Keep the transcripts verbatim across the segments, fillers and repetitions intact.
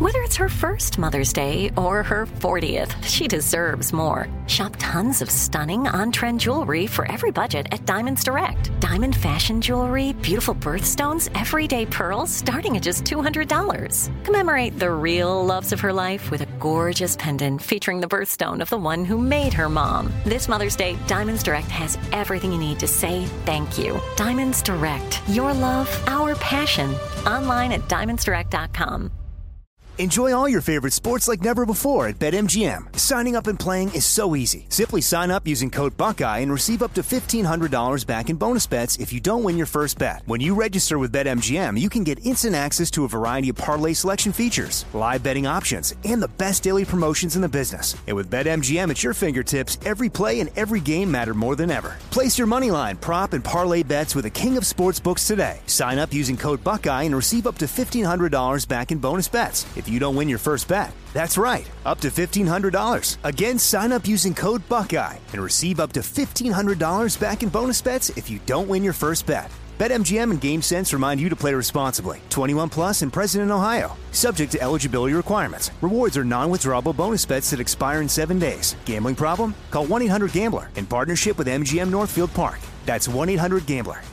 Whether it's her first Mother's Day or her fortieth, she deserves more. Shop tons of stunning on-trend jewelry for every budget at Diamonds Direct. Diamond fashion jewelry, beautiful birthstones, everyday pearls starting at just two hundred dollars. Commemorate the real loves of her life with a gorgeous pendant featuring the birthstone of the one who made her mom. This Mother's Day, Diamonds Direct has everything you need to say thank you. Diamonds Direct. Your love, our passion. Online at diamonds direct dot com. Enjoy all your favorite sports like never before at BetMGM. Signing up and playing is so easy. Simply sign up using code Buckeye and receive up to fifteen hundred dollars back in bonus bets if you don't win your first bet. When you register with BetMGM, you can get instant access to a variety of parlay selection features, live betting options, and the best daily promotions in the business. And with BetMGM at your fingertips, every play and every game matter more than ever. Place your moneyline, prop, and parlay bets with the king of sportsbooks today. Sign up using code Buckeye and receive up to fifteen hundred dollars back in bonus bets if you don't win your first bet. That's right, up to fifteen hundred dollars. Again, sign up using code Buckeye and receive up to fifteen hundred dollars back in bonus bets if you don't win your first bet. BetMGM and GameSense remind you to play responsibly. twenty-one plus and present in Ohio. Subject to eligibility requirements. Rewards are non-withdrawable bonus bets that expire in seven days. Gambling problem? Call one eight hundred gambler in partnership with M G M Northfield Park. That's one eight hundred gambler.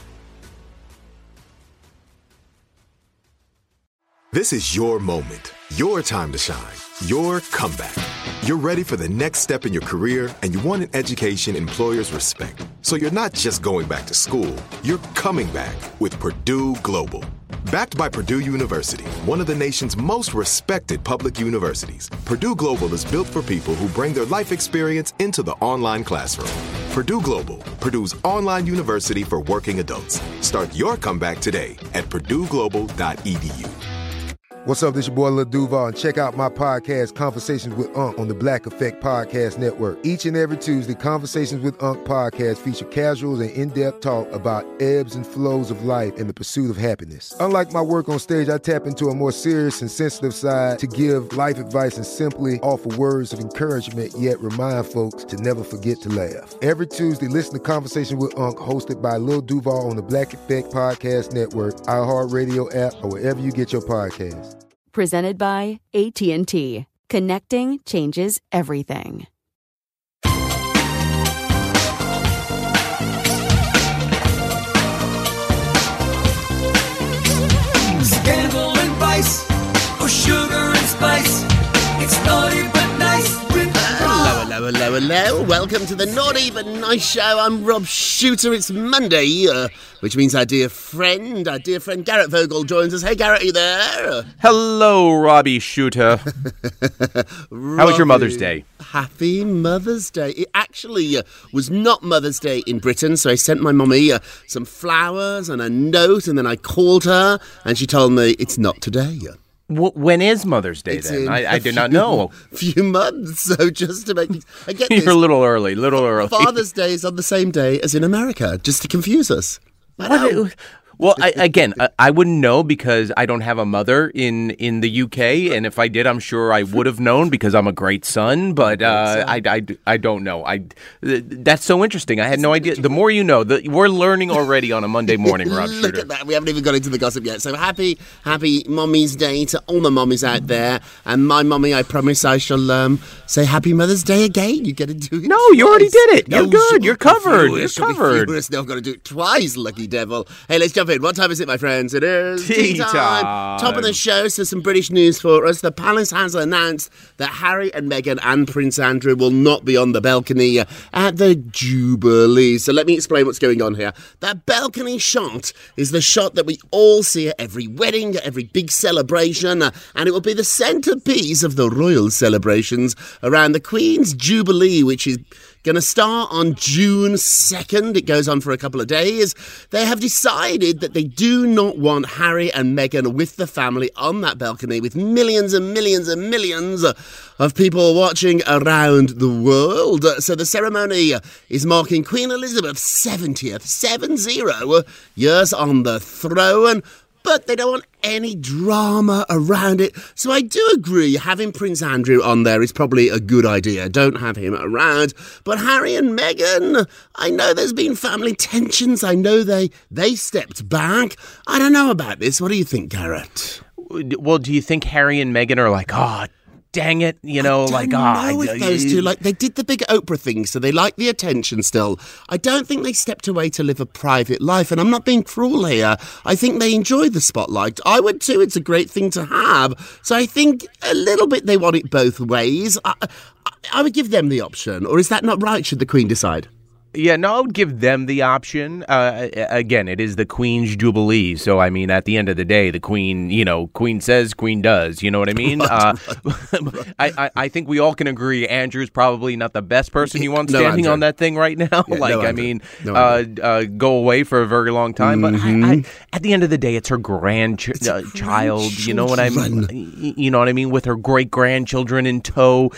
This is your moment, your time to shine, your comeback. You're ready for the next step in your career, and you want an education employers respect. So you're not just going back to school, you're coming back with Purdue Global. Backed by Purdue University, one of the nation's most respected public universities, Purdue Global is built for people who bring their life experience into the online classroom. Purdue Global, Purdue's online university for working adults. Start your comeback today at purdue global dot e d u. What's up, this your boy Lil Duval, and check out my podcast, Conversations with Unc, on the Black Effect Podcast Network. Each and every Tuesday, Conversations with Unc podcast feature casuals and in-depth talk about ebbs and flows of life and the pursuit of happiness. Unlike my work on stage, I tap into a more serious and sensitive side to give life advice and simply offer words of encouragement, yet remind folks to never forget to laugh. Every Tuesday, listen to Conversation with Unc, hosted by Lil Duval on the Black Effect Podcast Network, iHeartRadio app, or wherever you get your podcasts. Presented by A T and T. Connecting changes everything. Scandal and vice, or sugar and spice. It's naughty but nice. Hello, hello, hello, hello. Welcome to the Naughty But Nice Show. I'm Rob Shooter. It's Monday, uh, which means our dear friend, our dear friend Garrett Vogel joins us. Hey, Garrett, are you there? Hello, Robbie Shooter. How was your Mother's Day? Happy Mother's Day. It actually uh, was not Mother's Day in Britain, so I sent my mummy uh, some flowers and a note, and then I called her, and she told me it's not today. W- when is Mother's Day, It's then? in I, I a did not few- know. few months, so just to make things... I get this. You're a little early, little early. Father's Day is on the same day as in America, just to confuse us. I What know. it- Well, I, again, I, I wouldn't know because I don't have a mother in, in the U K, and if I did, I'm sure I would have known because I'm a great son, but uh, I, I, I don't know. I That's so interesting. I had no idea. The more you know, the, we're learning already on a Monday morning, Rob Look Shooter. at that. We haven't even got into the gossip yet. So happy, happy Mommy's Day to all the mummies out there. And my mummy, I promise I shall um, say Happy Mother's Day again. You get to do it No, twice. you already did it. You're No, good. she'll You're be covered. furious. You're She'll be covered. furious. Now I've got to do it twice, lucky devil. Hey, let's jump in. What time is it, my friends? It is Tea time. Top of the show, so some British news for us. The palace has announced that Harry and Meghan and Prince Andrew will not be on the balcony at the Jubilee. So let me explain what's going on here. That balcony shot is the shot that we all see at every wedding, at every big celebration, uh, and it will be the centrepiece of the royal celebrations around the Queen's Jubilee, which is going to start on June second. It goes on for a couple of days. They have decided that they do not want Harry and Meghan with the family on that balcony with millions and millions and millions of people watching around the world. So the ceremony is marking Queen Elizabeth's seventieth, seven zero years on the throne. But they don't want any drama around it. So I do agree, having Prince Andrew on there is probably a good idea. Don't have him around. But Harry and Meghan, I know there's been family tensions. I know they, they stepped back. I don't know about this. What do you think, Garrett? Well, do you think Harry and Meghan are like, oh, dang it, you know, I like, don't ah, know oh, if those two, like, they did the big Oprah thing, so they like the attention still. I don't think they stepped away to live a private life, and I'm not being cruel here. I think they enjoy the spotlight. I would too. It's a great thing to have. So I think a little bit they want it both ways. I, I, I would give them the option, or is that not right? Should the Queen decide? Yeah, no, I would give them the option. Uh, again, it is the Queen's Jubilee. So, I mean, at the end of the day, the Queen, you know, Queen says, Queen does. You know what I mean? Right, uh, right. I, I, I think we all can agree Andrew's probably not the best person you want no, standing Andrew. on that thing right now. Yeah, like, no, I Andrew. mean, no, uh, uh, go away for a very long time. Mm-hmm. But I, I, at the end of the day, it's her grandchild. Uh, you know what I mean? You know what I mean? With her great-grandchildren in tow.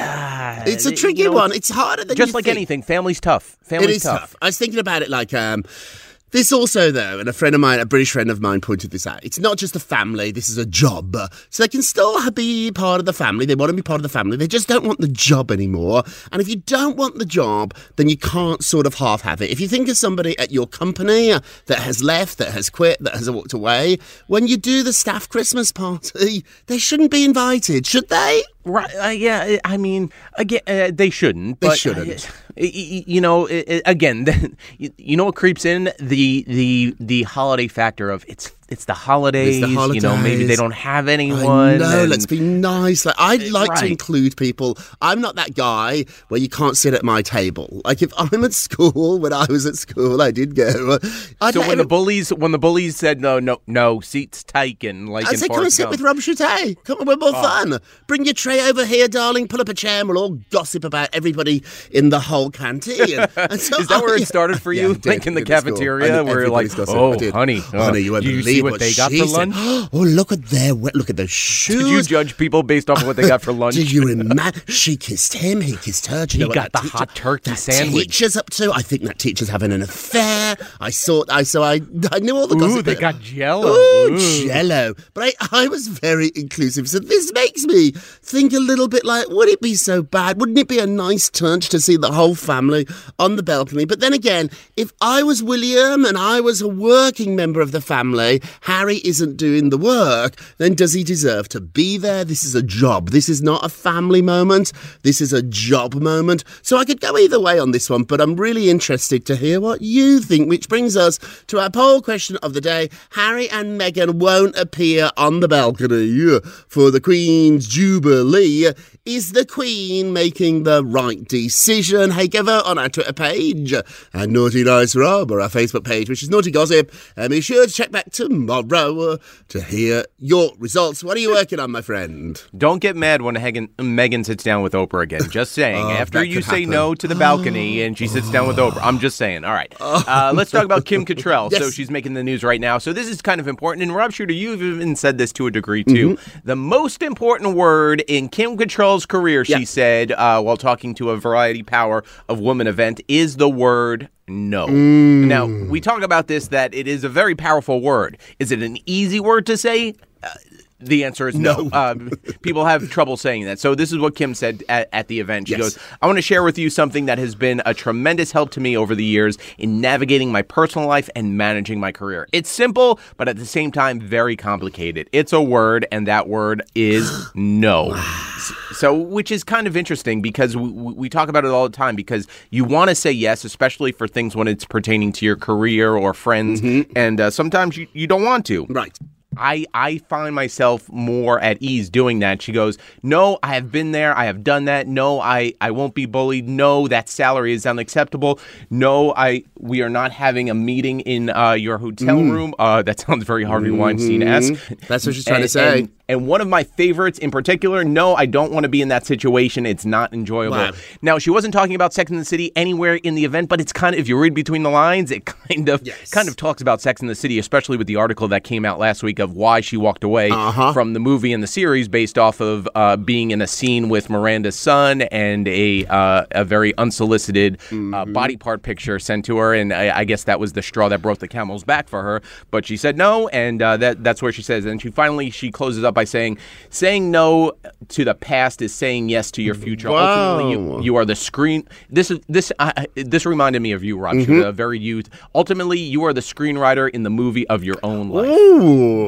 Uh, it's a tricky you know, one. It's harder than Just you like think. anything. Family's tough. Family's It is tough. tough. I was thinking about it like um, this also, though, and a friend of mine, a British friend of mine, pointed this out. It's not just a family. This is a job. So they can still be part of the family. They want to be part of the family. They just don't want the job anymore. And if you don't want the job, then you can't sort of half have it. If you think of somebody at your company that has left, that has quit, that has walked away, when you do the staff Christmas party, they shouldn't be invited, should they? Right? Uh, yeah. I mean, again, uh, they shouldn't. They but, shouldn't. Uh, you know, it, it, again, you know what creeps in the the the holiday factor of it's it's the holidays. It's the holidays. You know, maybe they don't have anyone. I know. and- Let's be nice. Like I'd like Right. to include people. I'm not that guy where you can't sit at my table. Like if I'm at school, when I was at school, I did go. I'd So let when the every- bullies when the bullies said no no no seats taken like I'd in say, come and Forrest sit Gump. with Rob Chute. Come on, we're more fun. Bring your tray over here, darling. Pull up a chair and we'll all gossip about everybody in the whole canteen. And so Is that where I- it started for Yeah, you? I did. Like in the I did at school. cafeteria, I did. where you're Everybody's like, gossip. I oh, did. honey, uh, honey, you won't do you believe see what they got she for said. lunch? Oh, look at their look at those shoes. Did you judge people based off of what they got for lunch? Do you imagine? She kissed him. He kissed her. Do you He know what got that the teacher, hot turkey that sandwich. Teacher's up to. I think that teacher's having an affair. I saw. I so I. I knew all the gossip. Ooh, they but- got Jello. Ooh, Ooh. Jello. But I, I was very inclusive. So this makes me think a little bit like, would it be so bad? Wouldn't it be a nice touch to see the whole family on the balcony? But then again, if I was William and I was a working member of the family, Harry isn't doing the work, then does he deserve to be there? This is a job. This is not a family moment. This is a job moment. So I could go either way on this one, but I'm really interested to hear what you think, which brings us to our poll question of the day. Harry and Meghan won't appear on the balcony for the Queen's Jubilee. Is the Queen making the right decision? Hey, give her on our Twitter page and Naughty Nice Rob, or our Facebook page, which is Naughty Gossip. And be sure to check back tomorrow to hear your results. What are you working on, my friend? Don't get mad when Hagen, Megan sits down with Oprah again. Just saying. Oh, After that you could say happen. no to the balcony and she sits down with Oprah. I'm just saying. All right. Uh, let's talk about Kim Cattrall. Yes. So she's making the news right now. So this is kind of important. And Rob Shooter, you've even said this to a degree, too. Mm-hmm. The most important word in Kim Cattrall's career, she Yeah. said, uh, while talking to a Variety Power of Women event, is the word no. Mm. Now, we talk about this, that it is a very powerful word. Is it an easy word to say? Uh, The answer is no. No. Um, people have trouble saying that. So this is what Kim said at, at the event. She Yes. goes, I want to share with you something that has been a tremendous help to me over the years in navigating my personal life and managing my career. It's simple, but at the same time, very complicated. It's a word, and that word is no. So, which is kind of interesting because we, we talk about it all the time, because you want to say yes, especially for things when it's pertaining to your career or friends, and uh, sometimes you, you don't want to. Right. I, I find myself more at ease doing that. She goes, no, I have been there. I have done that. No, I, I won't be bullied. No, that salary is unacceptable. No, I we are not having a meeting in uh, your hotel room. Uh, that sounds very Harvey Weinstein-esque. That's what she's trying to And- say. And, and one of my favorites in particular, no, I don't want to be in that situation. It's not enjoyable. Wow. Now, she wasn't talking about Sex and the City anywhere in the event, but it's kind of, if you read between the lines, it kind of Yes. kind of talks about Sex and the City, especially with the article that came out last week of why she walked away Uh-huh. from the movie and the series based off of uh, being in a scene with Miranda's son and a uh, a very unsolicited Mm-hmm. uh, body part picture sent to her, and I, I guess that was the straw that broke the camel's back for her. But she said no, and uh, that that's where she says. And she finally she closes up by saying, "Saying no to the past is saying yes to your future. Wow. Ultimately, you, you are the screen. This is this uh, this reminded me of you, Rob. Mm-hmm. A very youth. Ultimately, you are the screenwriter in the movie of your own life." Ooh,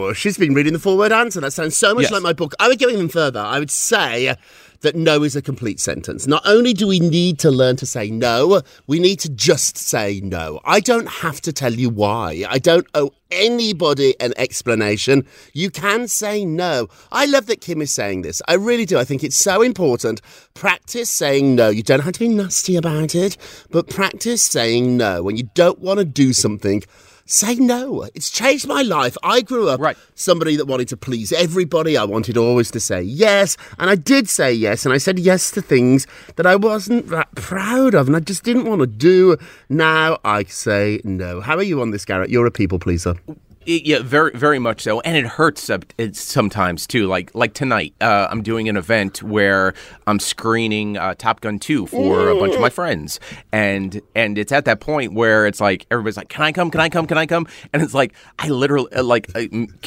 Ooh, she's been reading the four-word answer. That sounds so much Yes. like my book. I would go even further. I would say that no is a complete sentence. Not only do we need to learn to say no, we need to just say no. I don't have to tell you why. I don't owe anybody an explanation. You can say no. I love that Kim is saying this. I really do. I think it's so important. Practice saying no. You don't have to be nasty about it, but practice saying no. When you don't want to do something, say no. It's changed my life. I grew up Right. somebody that wanted to please everybody. I wanted always to say yes. And I did say yes. And I said yes to things that I wasn't that proud of and I just didn't want to do. Now I say no. How are you on this, Garrett? You're a people pleaser. It- yeah, very, very much so, and it hurts uh, it's sometimes too. Like, like tonight, uh, I'm doing an event where I'm screening uh, Top Gun two for a bunch of my friends, and and it's at that point where it's like everybody's like, "Can I come? Can I come? Can I come?" And it's like I literally uh, like I,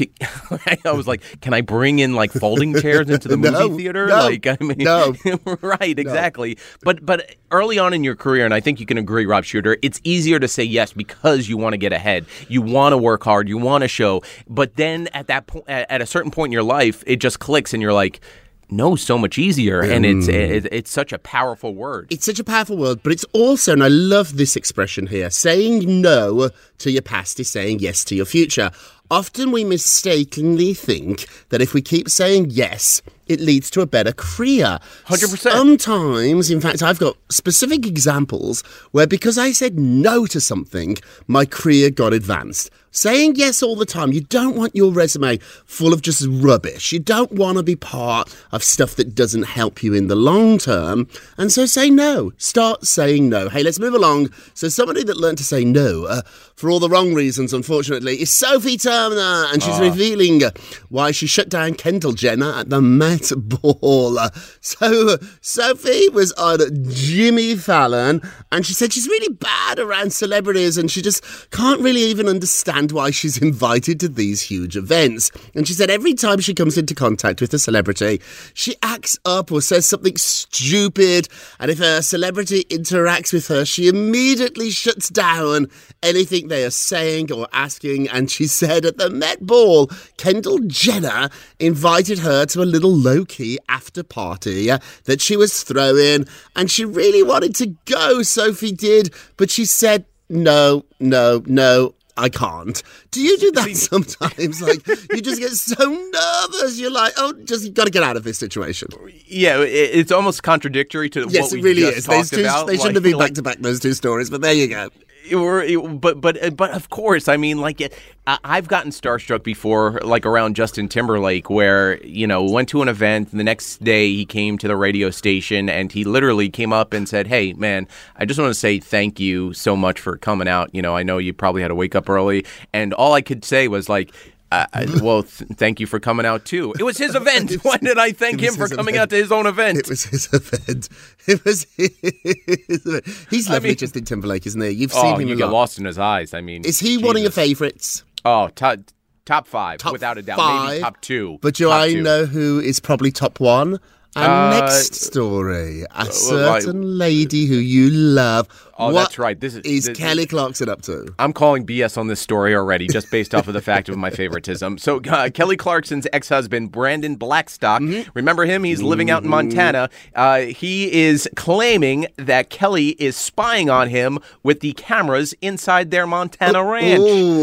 I was like, "Can I bring in like folding chairs into the movie No, theater?" no, like, I mean, no. right, exactly. But but early on in your career, and I think you can agree, Rob Shooter, it's easier to say yes because you want to get ahead, you want to work hard, you want to show, but then at that point, at a certain point in your life, it just clicks, and you're like, "No, so much easier," and it's it, it's such a powerful word. It's such a powerful word, but it's also, and I love this expression here, saying no to your past is saying yes to your future. Often we mistakenly think that if we keep saying yes, it leads to a better career. one hundred percent. Sometimes, in fact, I've got specific examples where because I said no to something, my career got advanced. Saying yes all the time, you don't want your resume full of just rubbish. You don't want to be part of stuff that doesn't help you in the long term. And so say no. Start saying no. Hey, let's move along. So somebody that learned to say no uh, for all the wrong reasons, unfortunately, is Sophie Turner. And she's revealing why she shut down Kendall Jenner at the Met Ball. Uh, So uh, Sophie was on Jimmy Fallon and she said she's really bad around celebrities and she just can't really even understand why she's invited to these huge events. And she said every time she comes into contact with a celebrity, she acts up or says something stupid. And if a celebrity interacts with her, she immediately shuts down anything they are saying or asking. And she said at the Met Ball, Kendall Jenner invited her to a little low-key after party uh, that she was throwing. And she really wanted to go, Sophie did. But she said, no, no, no. I can't. Do you do that sometimes? Like, you just get so nervous. You're like, oh, just got to get out of this situation. Yeah, it, it's almost contradictory to Yes, what we it really just is. talked Those two, about. they shouldn't Like- have been like- back to back, those two stories, but there you go. Or, but but but of course, I mean, like it, I- I've gotten starstruck before, like around Justin Timberlake, where you know went to an event. And the next day, he came to the radio station, and he literally came up and said, "Hey, man, I just want to say thank you so much for coming out. You know, I know you probably had to wake up early, and all I could say was like." Uh, well, th- thank you for coming out too. It was his event. Why did I thank him for coming event. out to his own event? It was his event. It was his event. He's lovely, mean- Justin Timberlake, isn't he? You've Oh, seen him you a get lot. lost in his eyes. I mean, Is he one of your Jesus. favourites? Oh, top top five, Top without a doubt. five? Maybe top two. But do Top I two. know who is probably top one? Our Uh, next story, a well, certain lady who you love. Oh, What that's right. This is- is this- Kelly Clarkson up to? I'm calling B S on this story already, just based off of the fact of my favoritism. So, uh, Kelly Clarkson's ex-husband, Brandon Blackstock, Mm-hmm. remember him? He's living out in Montana. Uh, he is claiming that Kelly is spying on him with the cameras inside their Montana ranch.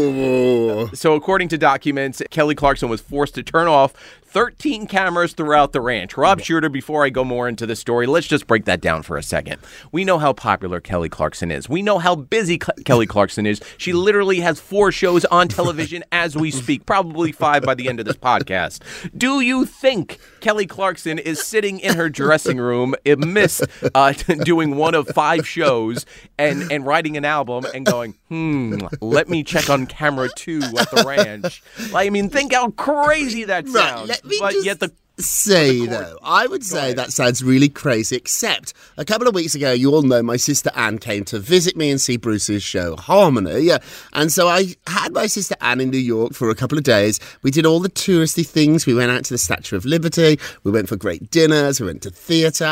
Ooh. So, according to documents, Kelly Clarkson was forced to turn off thirteen cameras throughout the ranch. Rob Shooter, before I go more into the story, let's just break that down for a second. We know how popular Kelly Clarkson is. We know how busy Ke- Kelly Clarkson is. She literally has four shows on television as we speak, probably five by the end of this podcast. Do you think Kelly Clarkson is sitting in her dressing room amidst uh, doing one of five shows and, and writing an album and going, hmm, let me check on camera two at the ranch? I mean, think how crazy that sounds. Right, let me but just yet the say, though, I would say that sounds really crazy, except a couple of weeks ago, you all know my sister Anne came to visit me and see Bruce's show, Harmony. Yeah. And so I had my sister Anne in New York for a couple of days. We did all the touristy things. We went out to the Statue of Liberty. We went for great dinners. We went to theatre.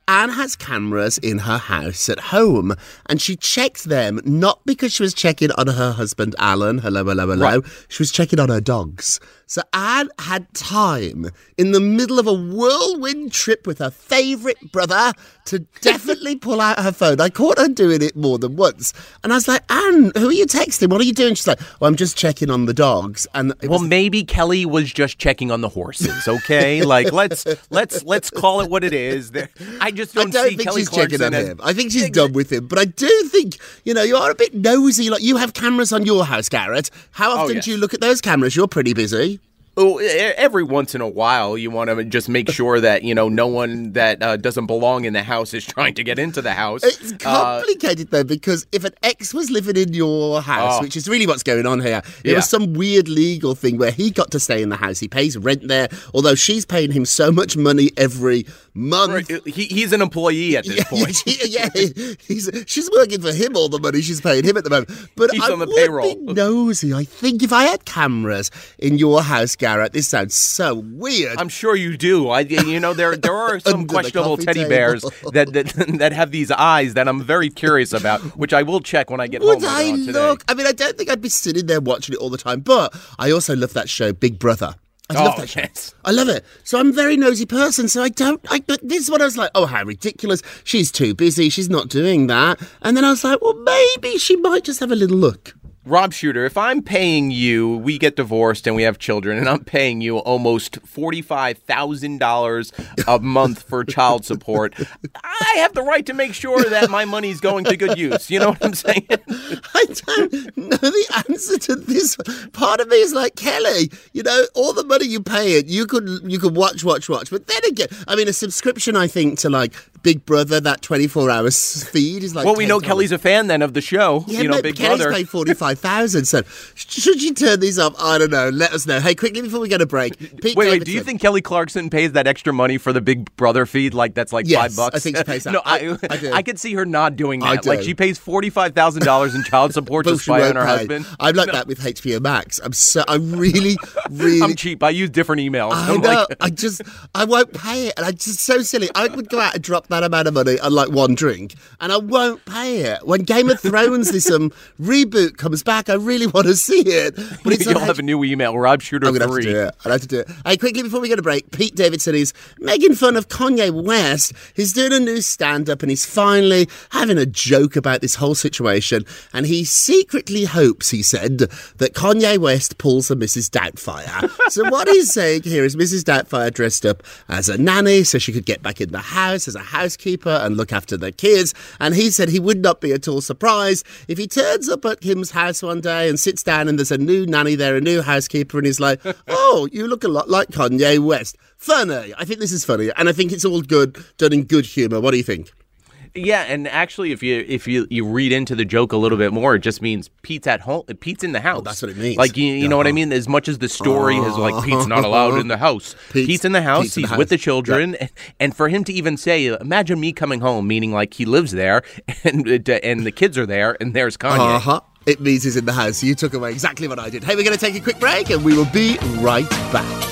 Anne has cameras in her house at home, and she checked them not because she was checking on her husband, Alan, hello, hello, hello. Right. She was checking on her dogs. So Anne had time in the middle of a whirlwind trip with her favourite brother to definitely pull out her phone. I caught her doing it more than once. And I was like, Anne, who are you texting? What are you doing? She's like, well, I'm just checking on the dogs. And it Well, was... maybe Kelly was just checking on the horses, okay? Like, let's let's let's call it what it is. There, I just don't, I don't see think Kelly she's Clarkson checking on as... him. I think she's done with him. But I do think, you know, you are a bit nosy. Like, you have cameras on your house, Garrett. How often Oh, yes. do you look at those cameras? You're pretty busy. Oh, every once in a while, you want to just make sure that, you know, no one that uh, doesn't belong in the house is trying to get into the house. It's Uh, complicated, though, because if an ex was living in your house, Oh. which is really what's going on here, it Yeah. was some weird legal thing where he got to stay in the house. He pays rent there, although she's paying him so much money every month. he, he's an employee at this Yeah, point. yeah, yeah, he's, she's working for him all the money she's paying him at the moment. But He's I on the would payroll. be nosy. I think if I had cameras in your house, Garrett, this sounds so weird. I'm sure you do. I, you know, there there are some Under the questionable coffee teddy table. bears that, that that have these eyes that I'm very curious about, which I will check when I get Would home I later on today. look? I mean, I don't think I'd be sitting there watching it all the time, but I also love that show, Big Brother. I Oh, love that show. yes. I love it. So I'm a very nosy person, so I don't... I, but this is what I was like, oh, how ridiculous. She's too busy. She's not doing that. And then I was like, well, maybe she might just have a little look. Rob Shooter, if I'm paying you, we get divorced and we have children, and I'm paying you almost forty-five thousand dollars a month for child support, I have the right to make sure that my money's going to good use. You know what I'm saying? I don't know the answer to this. Part of me is like, Kelly, you know, all the money you pay it, you could you could watch, watch, watch. But then again, I mean, a subscription, I think, to like Big Brother, that twenty-four hour feed is like... Well, we know ten dollars. Kelly's a fan then of the show, Yeah, you know, but Big Kelly's Brother. paid forty-five thousand. So should you turn these off? I don't know. Let us know. Hey, quickly before we go to break. Pete Wait, wait, Davidson. do you think Kelly Clarkson pays that extra money for the Big Brother feed? Like, that's like Yes, five bucks? I think she pays that. No, I- I, I do. I could see her not doing I that. Like, do. she pays forty-five thousand dollars in child support to But she spy won't on her pay. husband. I'm like that with H B O Max. I'm so, I really, really... I'm cheap. I use different emails. I I'm know. like, I just, I won't pay it. And I'm just so silly. I would go out and drop that amount of money on like one drink, and I won't pay it. When Game of Thrones, this um, reboot comes back, I really want to see it. But it's you'll on have a new email, Rob Shooter I'm going to have to three. do it. I'll have to do it. Hey, quickly before we go to break, Pete Davidson is making fun of Kanye West. He's doing a new stand-up and he's finally having a joke about this whole situation. And he secretly hopes, he said, that Kanye West pulls a Missus Doubtfire. So what he's saying here is Missus Doubtfire dressed up as a nanny so she could get back in the house as a housekeeper and look after the kids. And he said he would not be at all surprised if he turns up at Kim's house one day and sits down and there's a new nanny there, a new housekeeper, and he's like, oh, you look a lot like Kanye West. Funny. I think this is funny. And I think it's all good, done in good humour. What do you think? Yeah, and actually, if you if you, you read into the joke a little bit more, it just means Pete's at home. Pete's in the house. that's what it means. Like, you, you know what I mean? As much as the story is like Pete's not allowed in the house. Pete's- Pete's in the house. Pete's in He's the with the house. children, and, and for him to even say, "Imagine me coming home," meaning like he lives there, and and the kids are there, and there's Kanye. Uh-huh. It means he's in the house. You took away exactly what I did. Hey, we're going to take a quick break and we will be right back.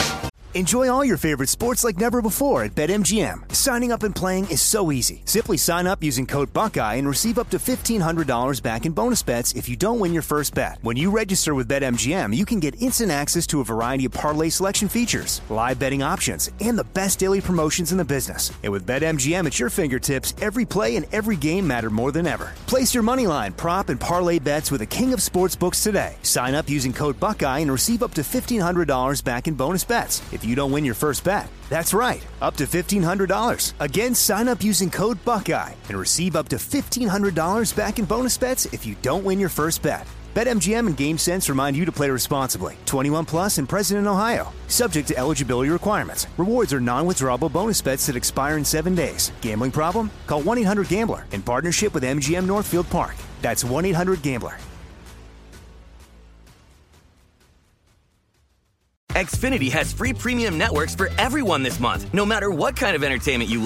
Enjoy all your favorite sports like never before at BetMGM. Signing up and playing is so easy. Simply sign up using code Buckeye and receive up to fifteen hundred dollars back in bonus bets if you don't win your first bet. When you register with BetMGM, you can get instant access to a variety of parlay selection features, live betting options, and the best daily promotions in the business. And with BetMGM at your fingertips, every play and every game matter more than ever. Place your moneyline, prop, and parlay bets with the king of sportsbooks today. Sign up using code Buckeye and receive up to fifteen hundred dollars back in bonus bets if you don't win your first bet. That's right, up to fifteen hundred dollars. Again, sign up using code Buckeye and receive up to fifteen hundred dollars back in bonus bets if you don't win your first bet. BetMGM and GameSense remind you to play responsibly. twenty-one plus and present in Ohio. Subject to eligibility requirements. Rewards are non-withdrawable bonus bets that expire in seven days. Gambling problem? Call one eight hundred gambler in partnership with M G M Northfield Park. That's one eight hundred gambler. Xfinity has free premium networks for everyone this month, no matter what kind of entertainment you love.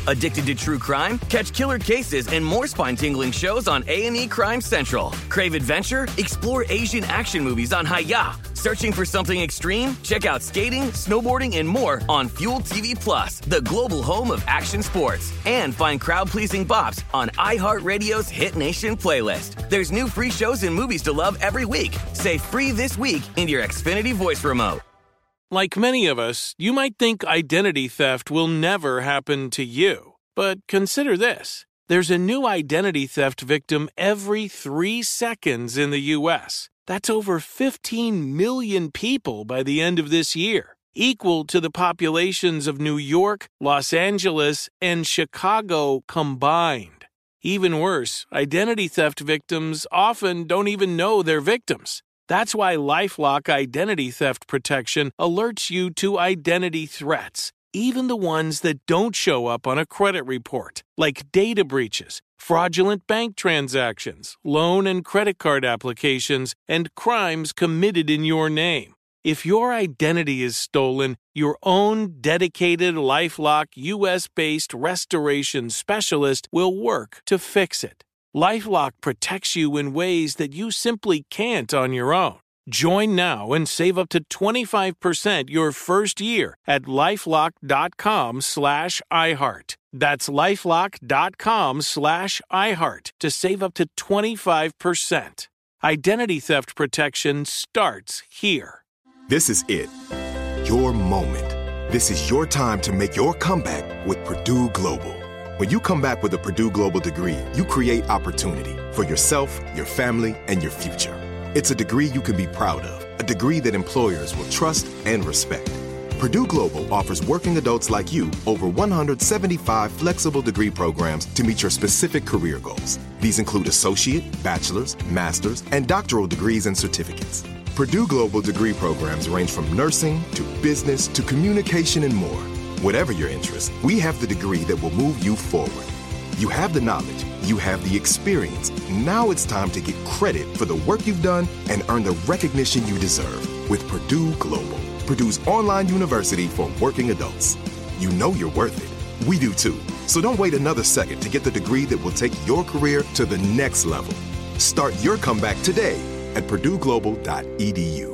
Addicted to true crime? Catch killer cases and more spine-tingling shows on A and E Crime Central. Crave adventure? Explore Asian action movies on Hi-Ya. Searching for something extreme? Check out skating, snowboarding, and more on Fuel T V Plus, the global home of action sports. And find crowd-pleasing bops on iHeartRadio's Hit Nation playlist. There's new free shows and movies to love every week. Say free this week in your Xfinity voice remote. Like many of us, you might think identity theft will never happen to you. But consider this. There's a new identity theft victim every three seconds in the U S. That's over fifteen million people by the end of this year, equal to the populations of New York, Los Angeles, and Chicago combined. Even worse, identity theft victims often don't even know they're victims. That's why LifeLock Identity Theft Protection alerts you to identity threats, even the ones that don't show up on a credit report, like data breaches, fraudulent bank transactions, loan and credit card applications, and crimes committed in your name. If your identity is stolen, your own dedicated LifeLock U S-based restoration specialist will work to fix it. LifeLock protects you in ways that you simply can't on your own. Join now and save up to twenty-five percent your first year at LifeLock.com slash iHeart. That's LifeLock.com slash iHeart to save up to twenty-five percent. Identity theft protection starts here. This is it. Your moment. This is your time to make your comeback with Purdue Global. When you come back with a Purdue Global degree, you create opportunity for yourself, your family, and your future. It's a degree you can be proud of, a degree that employers will trust and respect. Purdue Global offers working adults like you over one hundred seventy-five flexible degree programs to meet your specific career goals. These include associate, bachelor's, master's, and doctoral degrees and certificates. Purdue Global degree programs range from nursing to business to communication and more. Whatever your interest, we have the degree that will move you forward. You have the knowledge, you have the experience. Now it's time to get credit for the work you've done and earn the recognition you deserve with Purdue Global, Purdue's online university for working adults. You know you're worth it. We do too. So don't wait another second to get the degree that will take your career to the next level. Start your comeback today at purdue global dot e d u.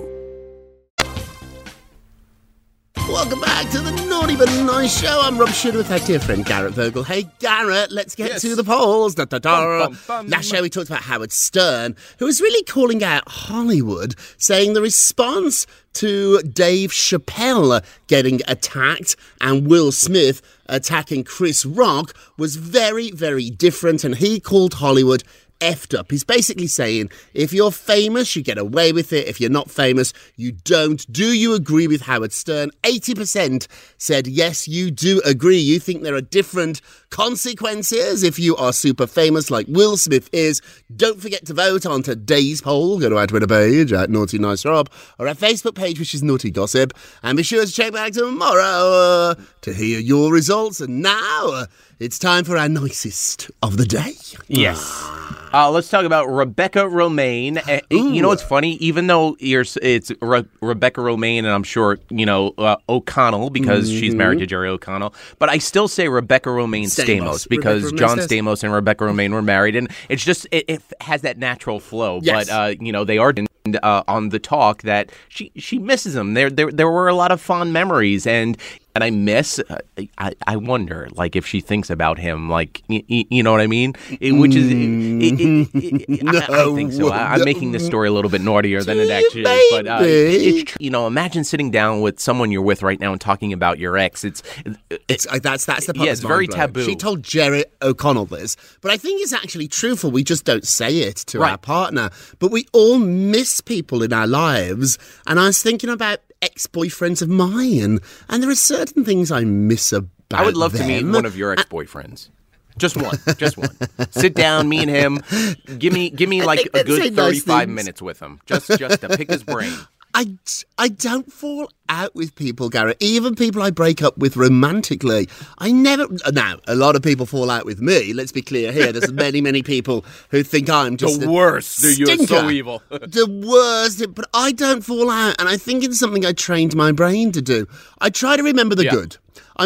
Welcome back to the Naughty But Nice Show. I'm Rob Shuter with our dear friend Garrett Vogel. Hey, Garrett, let's get yes. to the polls. Da, da, da. Bum, bum, bum. Last show we talked about Howard Stern, who was really calling out Hollywood, saying the response to Dave Chappelle getting attacked and Will Smith attacking Chris Rock was very, very different, and he called Hollywood effed up. He's basically saying, if you're famous, you get away with it. If you're not famous, you don't. Do you agree with Howard Stern? eighty percent said, yes, you do agree. You think there are different consequences if you are super famous like Will Smith is. Don't forget to vote on today's poll. Go to our Twitter page at Naughty Nice Rob or our Facebook page, which is Naughty Gossip. And be sure to check back tomorrow uh, to hear your results. And now uh, it's time for our nicest of the day. Yes. Uh, let's talk about Rebecca Romijn. Uh, you know what's funny? Even though you're, it's Re- Rebecca Romijn, and I'm sure, you know, uh, O'Connell, because mm-hmm. she's married to Jerry O'Connell, but I still say Rebecca Romijn Stamos, because Rebecca John Stamos and Rebecca Romijn were married, and it's just, it, it has that natural flow. Yes. But, uh, you know, they are uh, on the talk that she, she misses him. There, there, there were a lot of fond memories, and And I miss, uh, I, I wonder, like, if she thinks about him, like, y- y- you know what I mean? It, which is, it, it, it, it, no, I, I think so. I, I'm no. making this story a little bit naughtier than it actually is. But, uh, it's tr- you know, imagine sitting down with someone you're with right now and talking about your ex. It's, it's uh, that's that's the part. Yeah, it's very taboo. She told Jerry O'Connell this, but I think it's actually truthful. We just don't say it to right. our partner. But we all miss people in our lives. And I was thinking about ex-boyfriends of mine, and there are certain things I miss about I would love them. to meet one of your ex-boyfriends. Just one, just one. Sit down, me and him. Give me, give me like a good thirty-five nice minutes with him, just, just to pick his brain. I, I don't fall out with people, Garrett. Even people I break up with romantically. I never... Now, a lot of people fall out with me. Let's be clear here. There's many, many people who think I'm just the worst. Stinker. You're so evil. The worst. But I don't fall out. And I think it's something I trained my brain to do. I try to remember the yeah. good. I'm not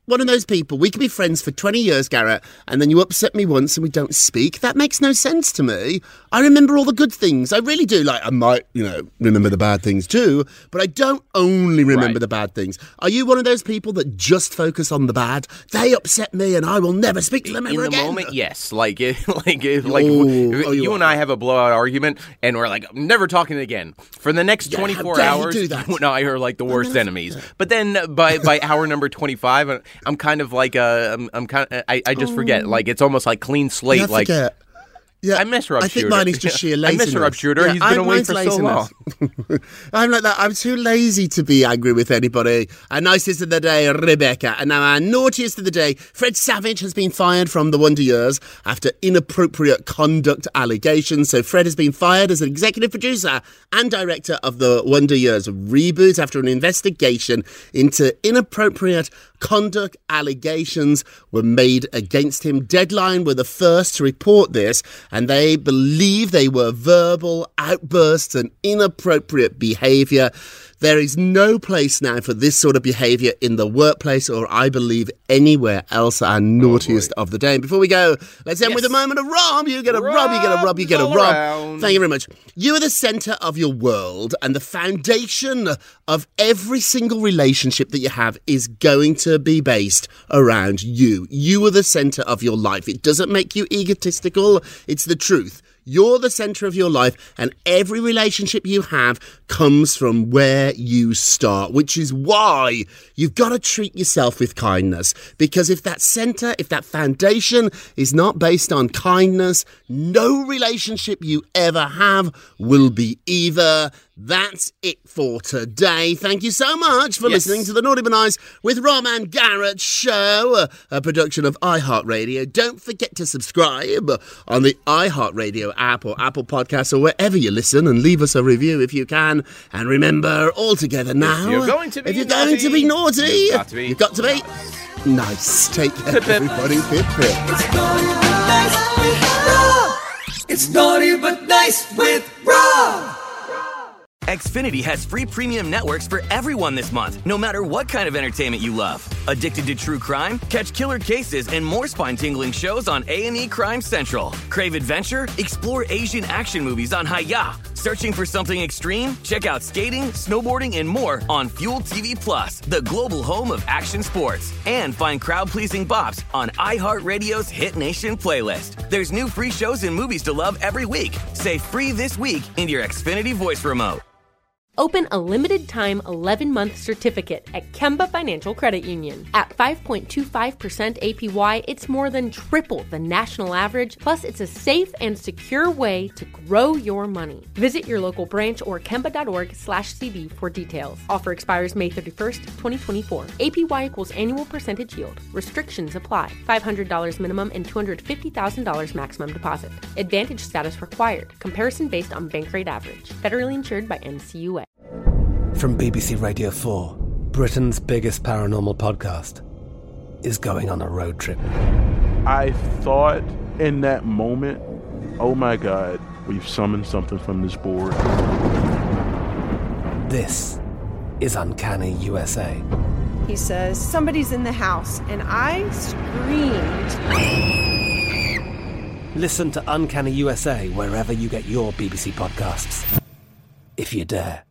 one of those people? We could be friends for twenty years, Garrett, and then you upset me once and we don't speak. That makes no sense to me. I remember all the good things. I really do. Like, I might, you know, remember the bad things too, but I don't only remember Right. the bad things. Are you one of those people that just focus on the bad? They upset me and I will never speak to them ever In the again. moment, yes. Like, it, like, it, like Oh, w- oh, you you are. and I have a blowout argument, and we're like, I'm never talking again. For the next Yeah, how twenty-four dare you hours, do that? you and I are like the worst enemies. But then uh, by by hour number twenty-five, I'm kind of like, uh, I'm, I'm kind of, I, I just forget. Like, it's almost like clean slate. Yeah, like, forget. Yeah, I miss her up I think shooter. mine is just sheer I laziness. miss her up shooter. Yeah, He's been I- away mine's for so long. laziness. I'm like that. I'm too lazy to be angry with anybody. Our nicest of the day, Rebecca. And now our naughtiest of the day, Fred Savage has been fired from the Wonder Years after inappropriate conduct allegations. So Fred has been fired as an executive producer and director of the Wonder Years reboot after an investigation into inappropriate conduct allegations were made against him. Deadline were the first to report this, and they believe they were verbal outbursts and inappropriate behaviour. There is no place now for this sort of behaviour in the workplace or, I believe, anywhere else. Our naughtiest of the day. And before we go, let's end Yes. with a moment of Rob. You get a Rob, you get a Rob, you get a all Rob. around. Thank you very much. You are the centre of your world, and the foundation of every single relationship that you have is going to be based around you. You are the centre of your life. It doesn't make you egotistical. It's the truth. You're the centre of your life, and every relationship you have comes from where you start, which is why you've got to treat yourself with kindness. Because if that centre, if that foundation is not based on kindness, no relationship you ever have will be either. That's it for today. Thank you so much for Yes. listening to the Naughty But Nice with Rob and Garrett show, a, a production of iHeartRadio. Don't forget to subscribe on the iHeartRadio app or Apple Podcasts or wherever you listen, and leave us a review if you can. And remember, all together now, If you're going to be if you're going to be naughty, you've got to be you've got to be nice. Take care, Pip, pip. everybody. Pip, pip. It's naughty but nice with Rob. It's naughty but nice with Rob. Xfinity has free premium networks for everyone this month, no matter what kind of entertainment you love. Addicted to true crime? Catch killer cases and more spine-tingling shows on A and E Crime Central. Crave adventure? Explore Asian action movies on Hi-Ya. Searching for something extreme? Check out skating, snowboarding, and more on Fuel T V Plus, the global home of action sports. And find crowd-pleasing bops on iHeartRadio's Hit Nation playlist. There's new free shows and movies to love every week. Say free this week in your Xfinity voice remote. Open a limited-time eleven-month certificate at Kemba Financial Credit Union. At five point two five percent A P Y, it's more than triple the national average, plus it's a safe and secure way to grow your money. Visit your local branch or kemba.org slash CD for details. Offer expires May thirty-first, twenty twenty-four. A P Y equals annual percentage yield. Restrictions apply. five hundred dollars minimum and two hundred fifty thousand dollars maximum deposit. Advantage status required. Comparison based on bank rate average. Federally insured by N C U A. From B B C Radio four, Britain's biggest paranormal podcast is going on a road trip. I thought in that moment, oh my God, we've summoned something from this board. This is Uncanny U S A. He says, somebody's in the house, and I screamed. Listen to Uncanny U S A wherever you get your B B C podcasts, if you dare.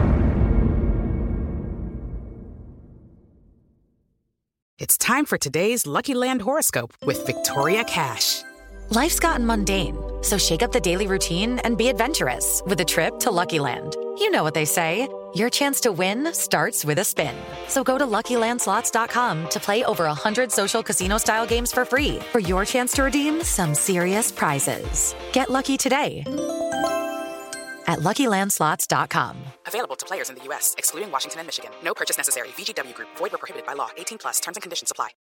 It's time for today's Lucky Land horoscope with Victoria Cash. Life's gotten mundane, so shake up the daily routine and be adventurous with a trip to Lucky Land. You know what they say, your chance to win starts with a spin. So go to Lucky Land Slots dot com to play over one hundred social casino-style games for free for your chance to redeem some serious prizes. Get lucky today at Lucky Land Slots dot com. Available to players in the U S, excluding Washington and Michigan. No purchase necessary. V G W Group. Void where prohibited by law. eighteen plus. Terms and conditions apply.